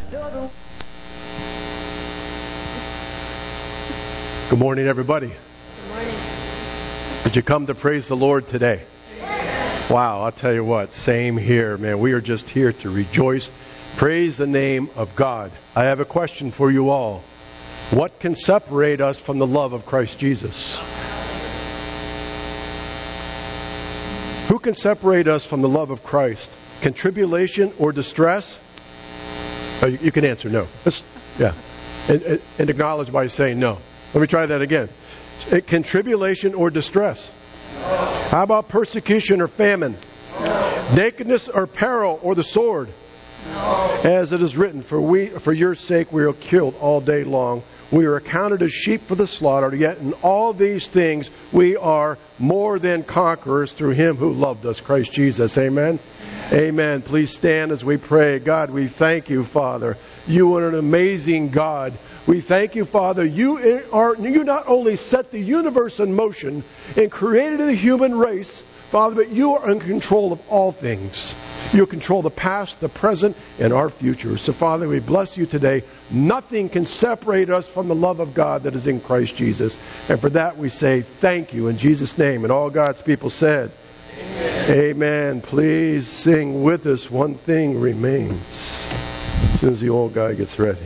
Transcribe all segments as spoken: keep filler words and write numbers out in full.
Good morning, everybody. Good morning. Did you come to praise the Lord today? Yes. Wow, I'll tell you what, same here, man. We are just here to rejoice, praise the name of God. I have a question for you all. What can separate us from the love of Christ Jesus? Who can separate us from the love of Christ? Can tribulation or distress? Oh, you, you can answer no. This, yeah. And, and, and acknowledge by saying no. Let me try that again. It can tribulation or distress? No. How about persecution or famine? No. Nakedness or peril or the sword? No. As it is written, for we, for your sake we are killed all day long. We are accounted as sheep for the slaughter. Yet in all these things we are more than conquerors through Him who loved us, Christ Jesus. Amen? Amen. Please stand as we pray. God, we thank you, Father. You are an amazing God. We thank you, Father. You are you not only set the universe in motion and created the human race, Father, but you are in control of all things. You control the past, the present, and our future. So, Father, we bless you today. Nothing can separate us from the love of God that is in Christ Jesus. And for that we say thank you in Jesus' name. And all God's people said, Amen. Amen. Please sing with us, One Thing Remains. As soon as the old guy gets ready.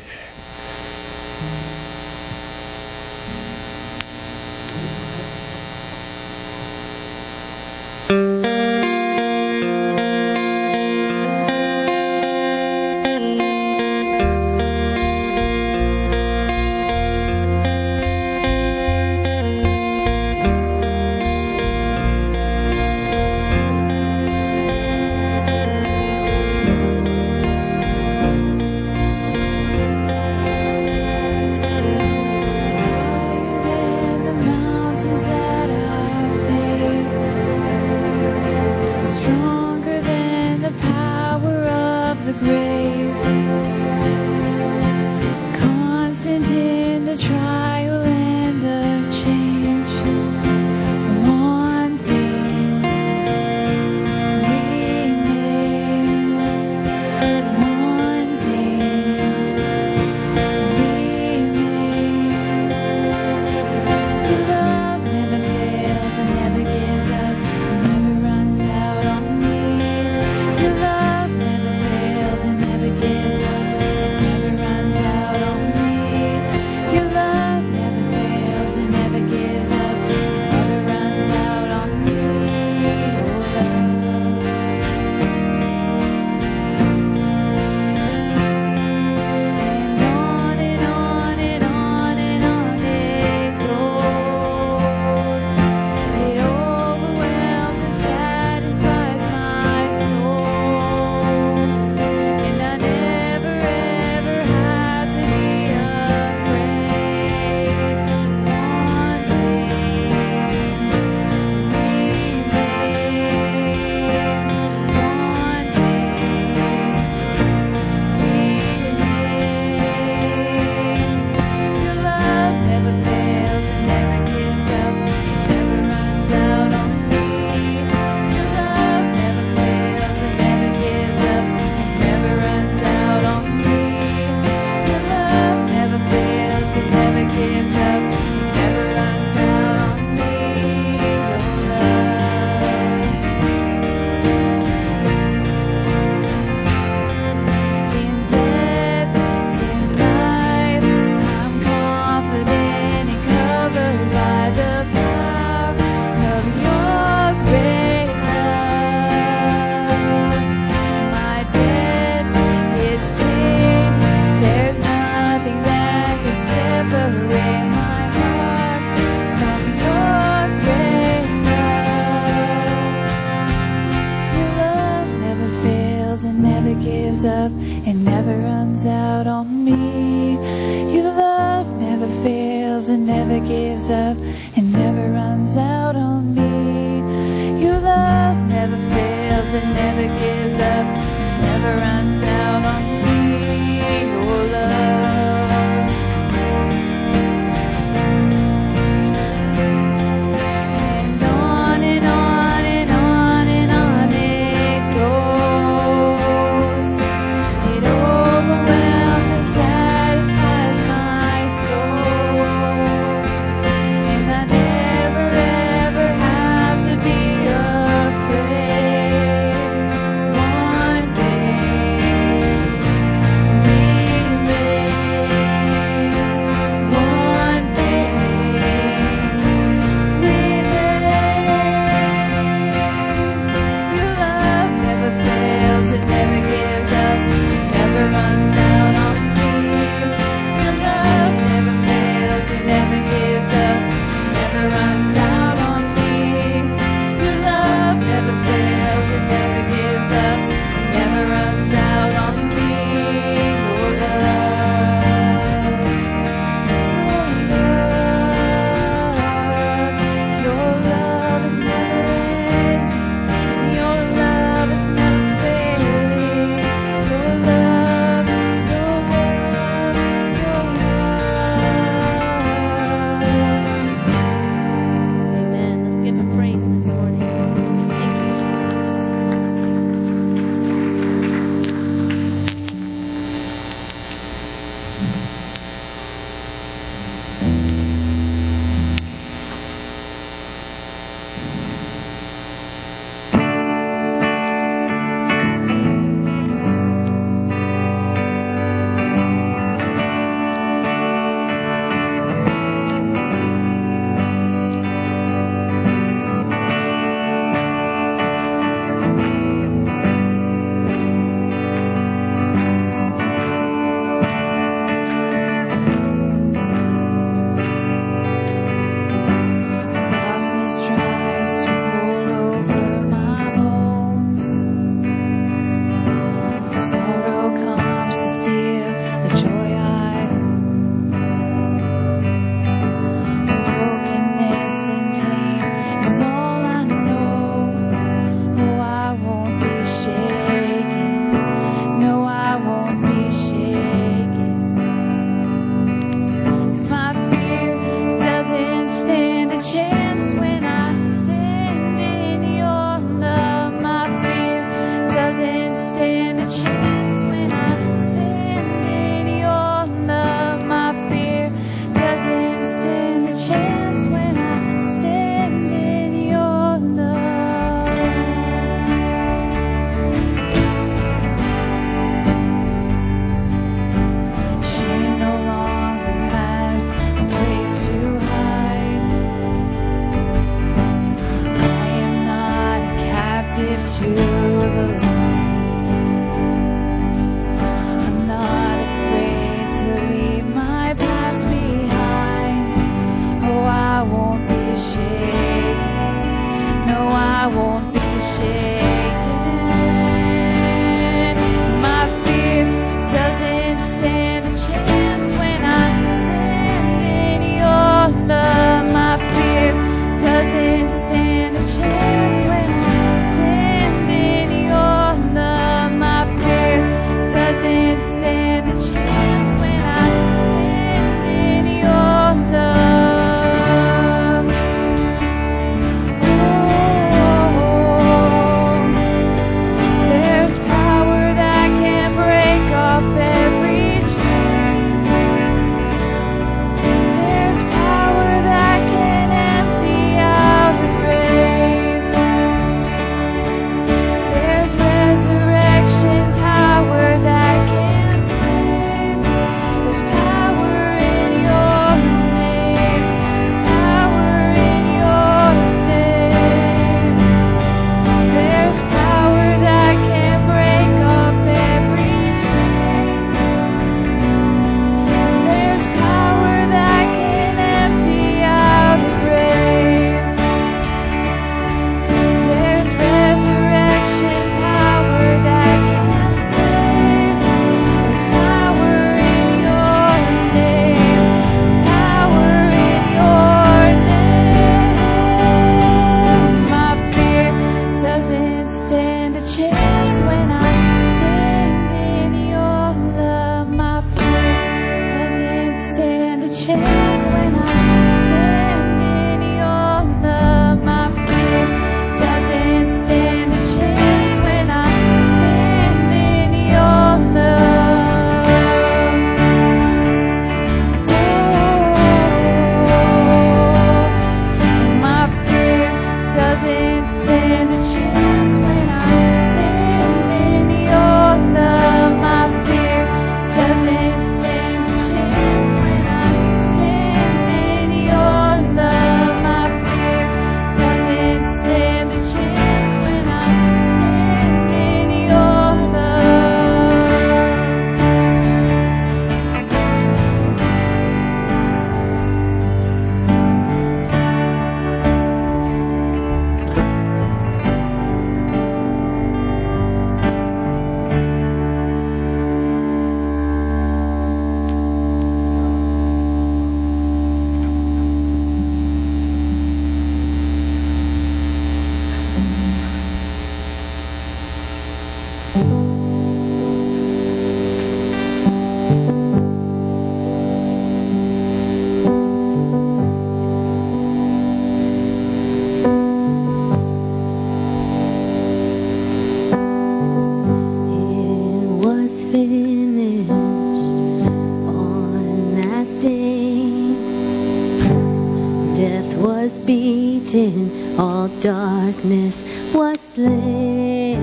in all darkness was slain.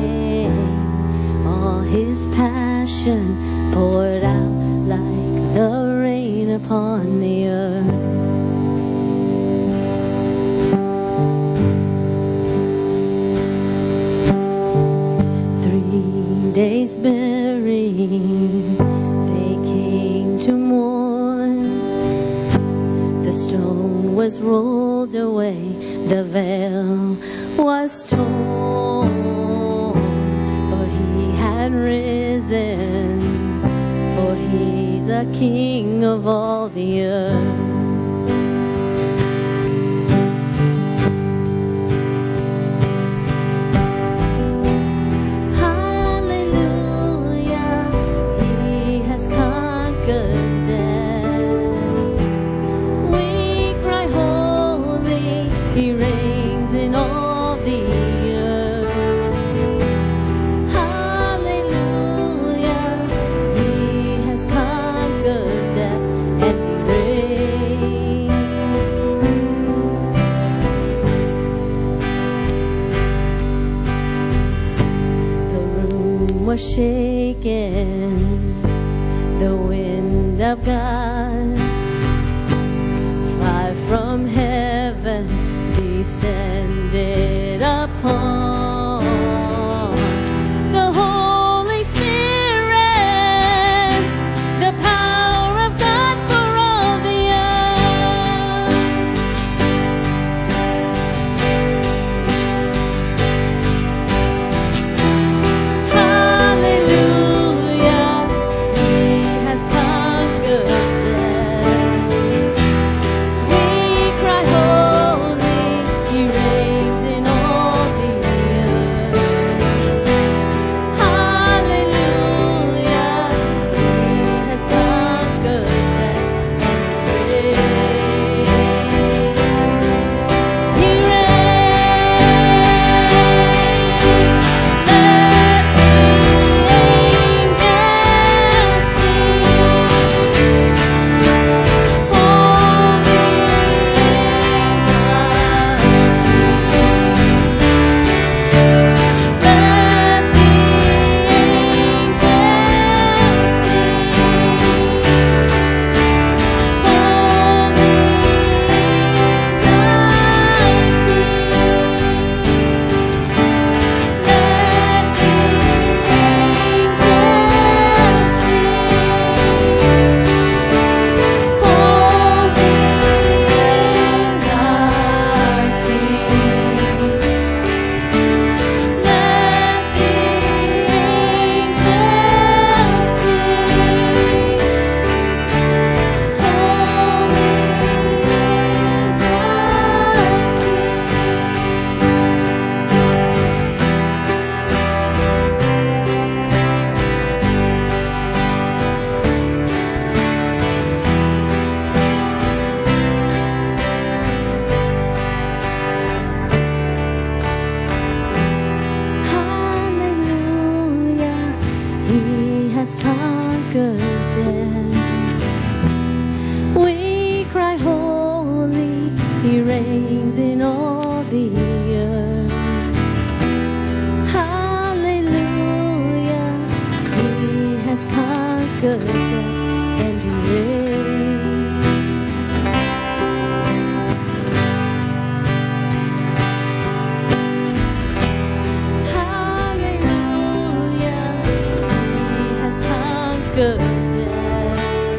All his passion poured out like the rain upon the earth. Three days buried, they came to mourn. The stone was rolled away, the veil was torn, for he had risen, for he's the King of all the earth. Hallelujah, he has conquered death. We cry holy, he reigns in all the earth. Hallelujah, he has conquered death and he reigns. The room was shaken, the wind of God, fire from heaven descended upon the Holy Spirit, the power of God for all the earth. Hallelujah, he has conquered death. We cry holy, he reigns in all the earth. Hallelujah, he has conquered death and reigns. He Hallelujah, he has conquered death. We cry holy, he reigns in all the earth. Hallelujah, he has conquered death and he reigns. Hallelujah, he has conquered death.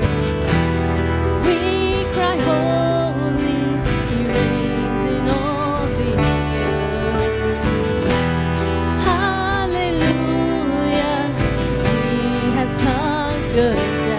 We cry holy, he reigns in all the earth. Hallelujah, he has conquered death.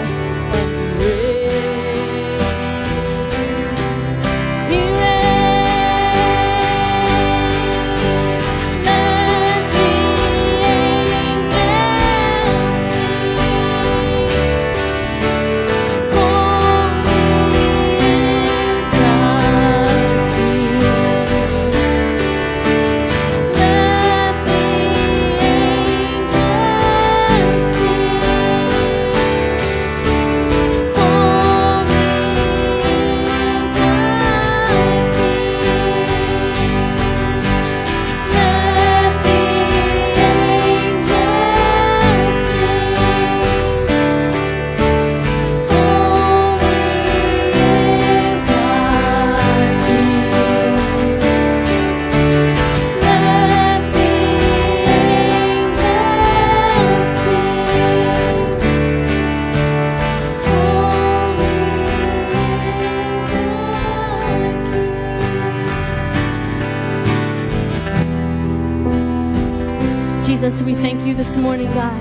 thank you this morning, God,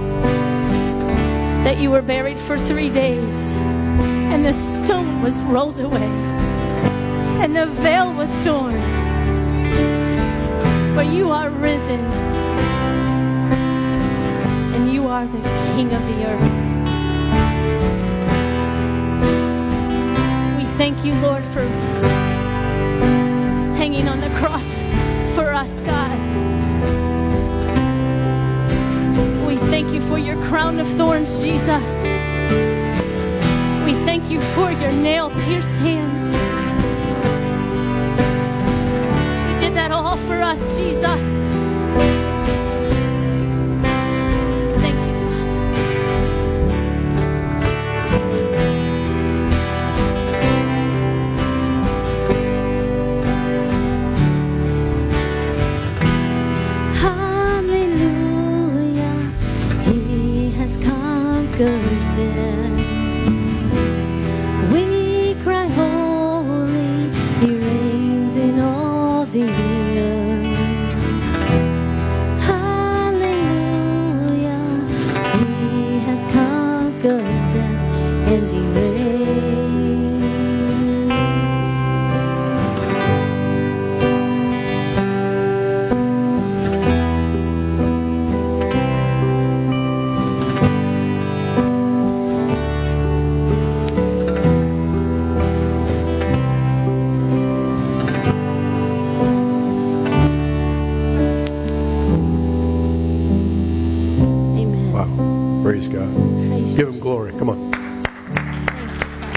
that you were buried for three days and the stone was rolled away and the veil was torn. For you are risen and you are the King of the earth. We thank you, Lord, for hanging on the cross for us, God. We thank you for your crown of thorns, Jesus. We thank you for your nail-pierced hands. You did that all for us, Jesus. Thank you, Hallelujah, He has conquered death. We cry holy, He reigns in all the earth. Hallelujah, He has conquered death and He Amen. Wow. Praise God. Praise Give you. him glory. Come on. Thank you,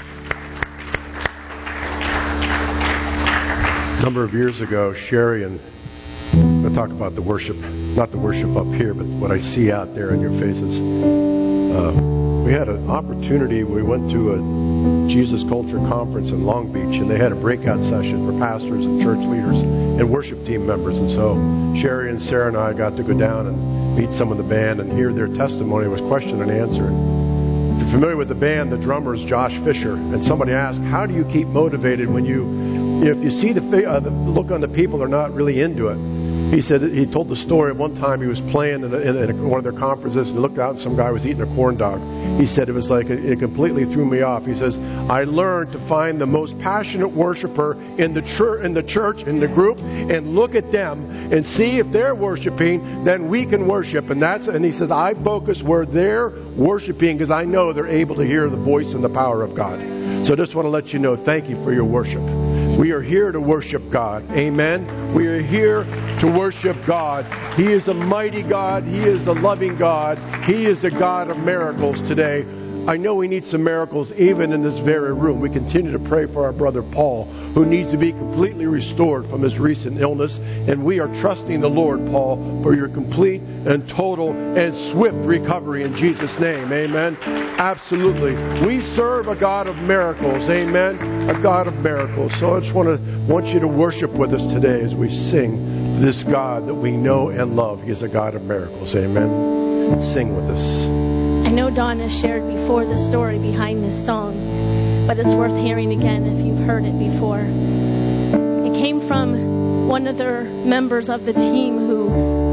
Father. A number of years ago, Sherry and I'm going to talk about the worship, not the worship up here, but what I see out there in your faces. Uh, we had an opportunity. We went to a Jesus Culture Conference in Long Beach, and they had a breakout session for pastors and church leaders and worship team members. And so Sherry and Sarah and I got to go down and meet some of the band and hear their testimony. It was question and answer. And if you're familiar with the band, the drummer is Josh Fisher. And somebody asked, how do you keep motivated when you, if you see the, uh, the look on the people are not really into it? He said, he told the story of one time he was playing in, a, in a, one of their conferences and he looked out and some guy was eating a corn dog. He said it was like, it, it completely threw me off. He says, I learned to find the most passionate worshiper in the church, in the church, in the group, and look at them and see if they're worshiping, then we can worship. And that's, and he says, I focus where they're worshiping because I know they're able to hear the voice and the power of God. So I just want to let you know, thank you for your worship. We are here to worship God. Amen. We are here to worship God. He is a mighty God. He is a loving God. He is a God of miracles today. I know we need some miracles even in this very room. We continue to pray for our brother Paul, who needs to be completely restored from his recent illness. And we are trusting the Lord, Paul, for your complete and total and swift recovery in Jesus' name. Amen. Absolutely. We serve a God of miracles. Amen. A God of miracles. So I just want to want you to worship with us today as we sing to this God that we know and love. He is a God of miracles. Amen. Sing with us. I know Donna shared before the story behind this song, but it's worth hearing again if you've heard it before. It came from one of their members of the team who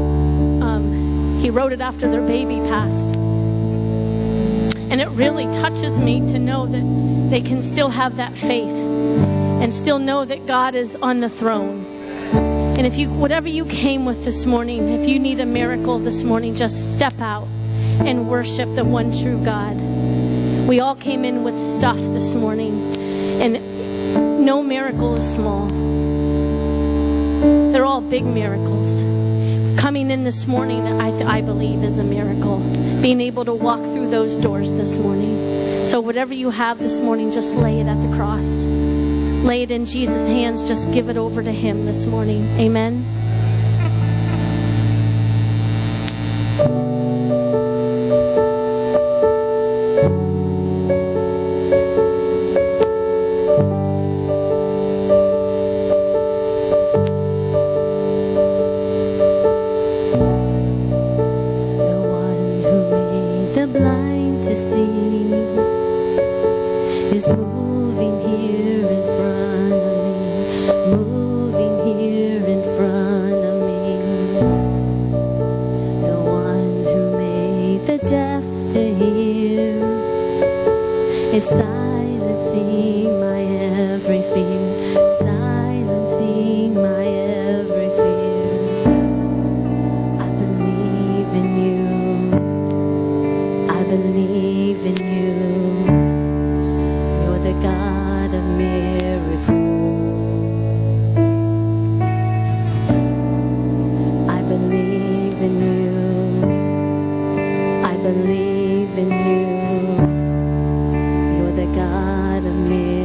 um, he wrote it after their baby passed. And it really touches me to know that they can still have that faith and still know that God is on the throne. And if you, whatever you came with this morning, if you need a miracle this morning, just step out and worship the one true God. We all came in with stuff this morning, and no miracle is small. They're all big miracles. Coming in this morning, I, th- I believe, is a miracle. Being able to walk through those doors this morning. So whatever you have this morning, just lay it at the cross. Lay it in Jesus' hands. Just give it over to Him this morning. Amen. Moving here in front of me, moving here in front is silencing my every fear, silencing my every fear. I believe in you. I believe in you. You're the God of miracles. I believe in you. I believe in you. You're the God of miracles.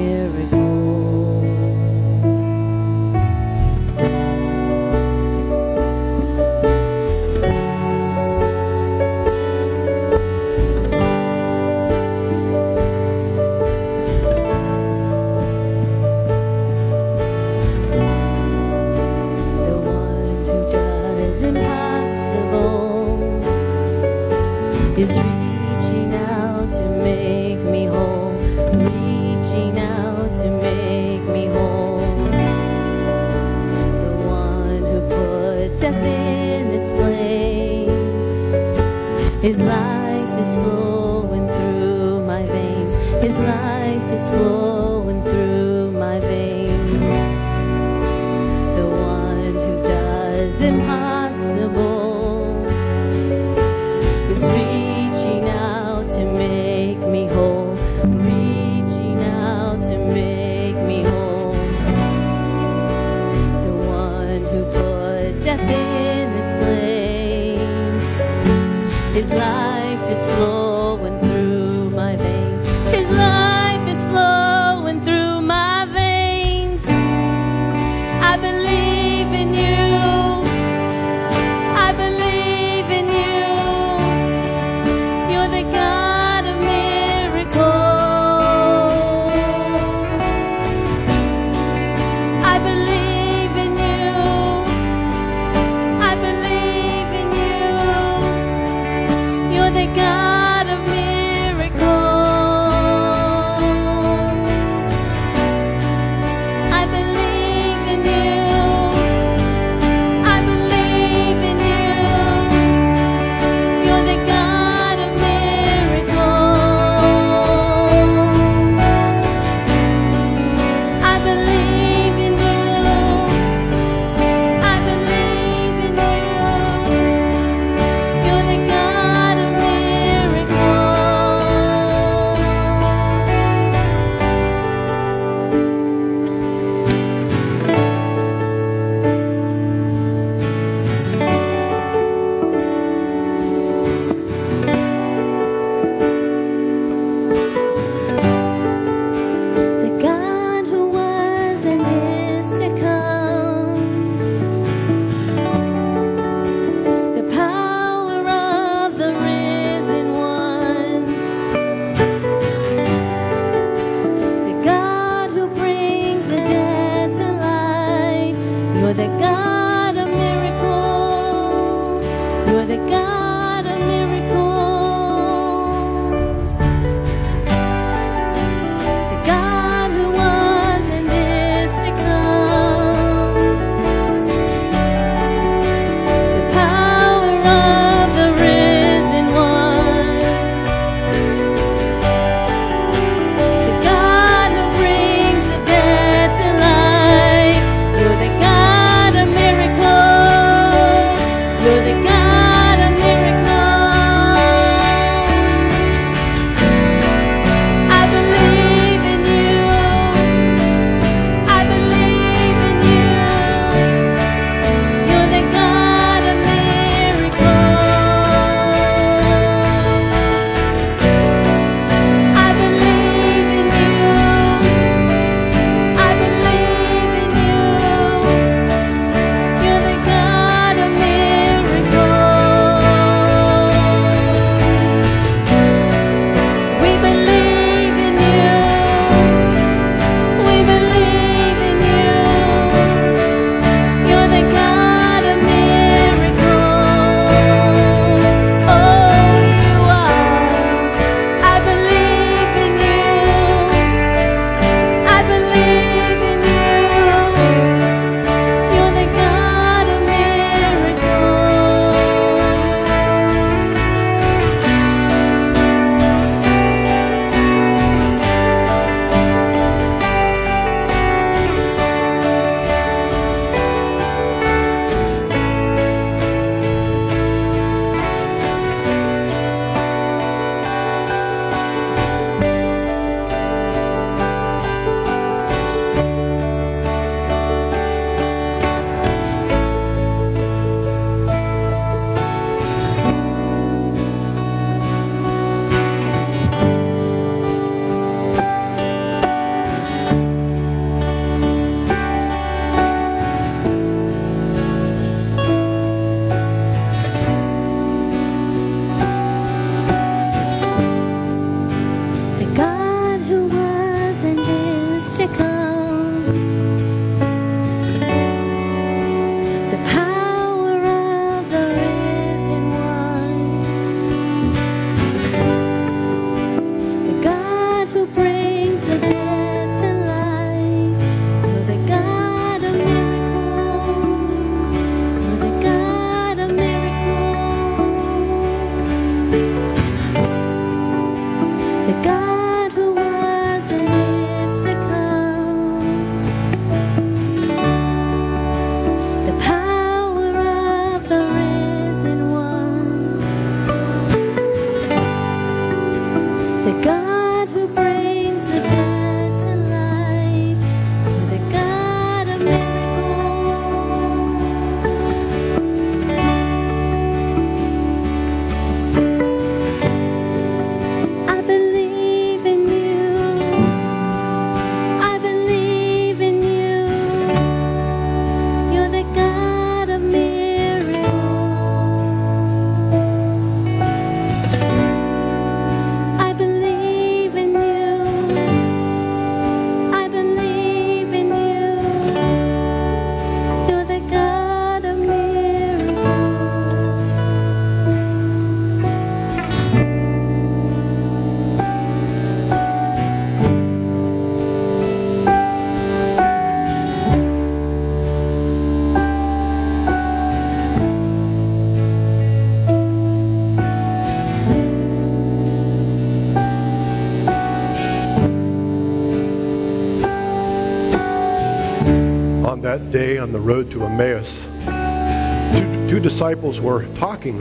the God who was and is to come, the power of the risen one, the God who brings the dead to life, the God of miracles. I believe in you. I believe in you. You're the God of miracles. I believe in you. I believe in you. You're the God of miracles. On that day on the road to Emmaus, two, two disciples were talking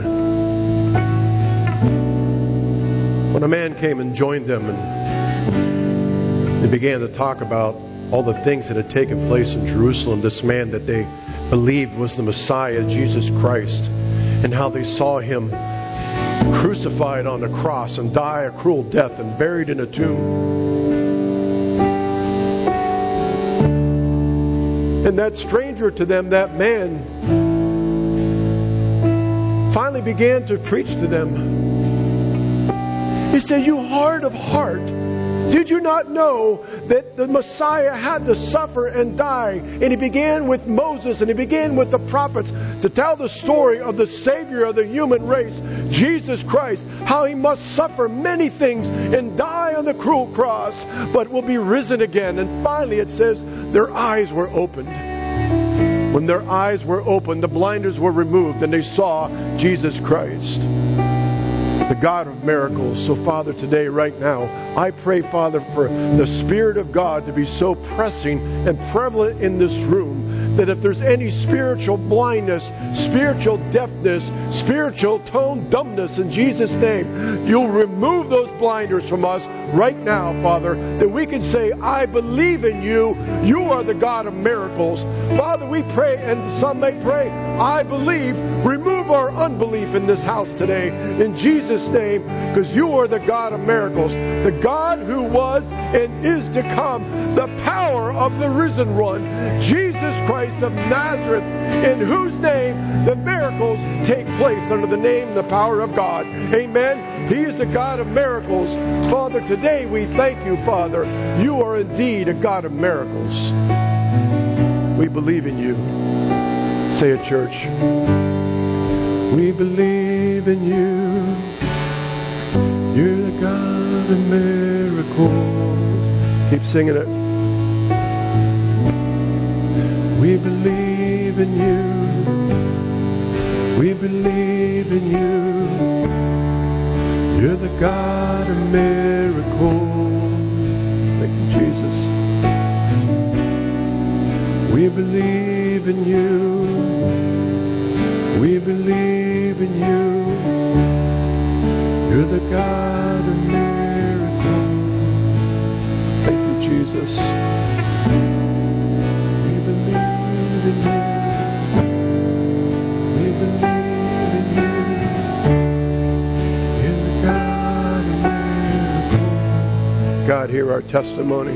when a man came and joined them, and they began to talk about all the things that had taken place in Jerusalem. This man that they believed was the Messiah, Jesus Christ, and how they saw him crucified on a cross and die a cruel death and buried in a tomb. And that stranger to them, that man, finally began to preach to them. He said, "You hard of heart, did you not know that the Messiah had to suffer and die?" And he began with Moses and he began with the prophets to tell the story of the Savior of the human race, Jesus Christ, how he must suffer many things and die on the cruel cross, but will be risen again. And finally it says, their eyes were opened. When their eyes were opened, the blinders were removed, and they saw Jesus Christ, the God of miracles. So, Father, today, right now, I pray, Father, for the Spirit of God to be so pressing and prevalent in this room, that if there's any spiritual blindness, spiritual deafness, spiritual tone dumbness, in Jesus' name, you'll remove those blinders from us right now, Father, that we can say, I believe in you. You are the God of miracles. Father, we pray, and some may pray, I believe. Remove our unbelief in this house today, in Jesus' name, because you are the God of miracles, the God who was and is to come, the power of the risen one, Jesus Christ of Nazareth, in whose name the miracles take place, under the name and the power of God. Amen. He is the God of miracles. Father, today we thank you, Father. You are indeed a God of miracles. We believe in you. Say it, church. We believe in you. You're the God of miracles. Keep singing it. We believe in you. We believe in you. You're the God of miracles. Thank you, Jesus. We believe in you. We believe in you. You're the God of miracles. Thank you, Jesus. We believe in you. We believe in you. You're the God of miracles. God, hear our testimony.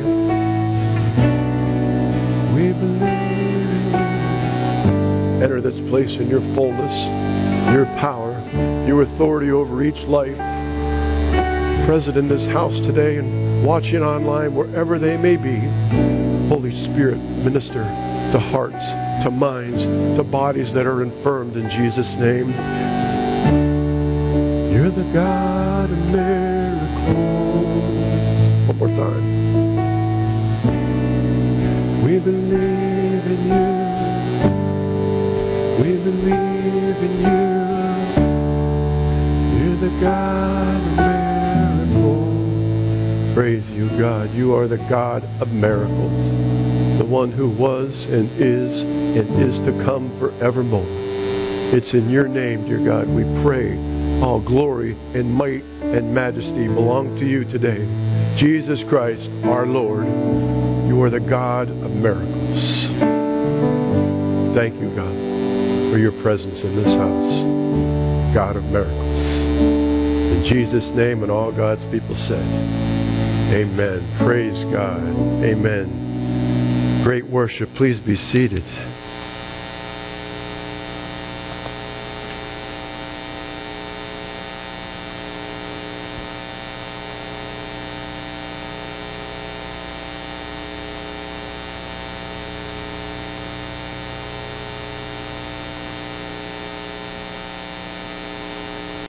We believe in you. Enter this place in your fullness, your power, your authority over each life. Present in this house today and watching online, wherever they may be. Holy Spirit, minister to hearts, to minds, to bodies that are infirmed, in Jesus' name. You're the God of miracles. One more time. We believe in you. We believe in you. You're the God of miracles. Praise you, God. You are the God of miracles, the one who was and is and is to come forevermore. It's in your name, dear God, we pray. All glory and might and majesty belong to you today. Jesus Christ, our Lord, you are the God of miracles. Thank you, God, for your presence in this house. God of miracles. In Jesus' name, and all God's people said, amen. Praise God. Amen. Great worship. Please be seated.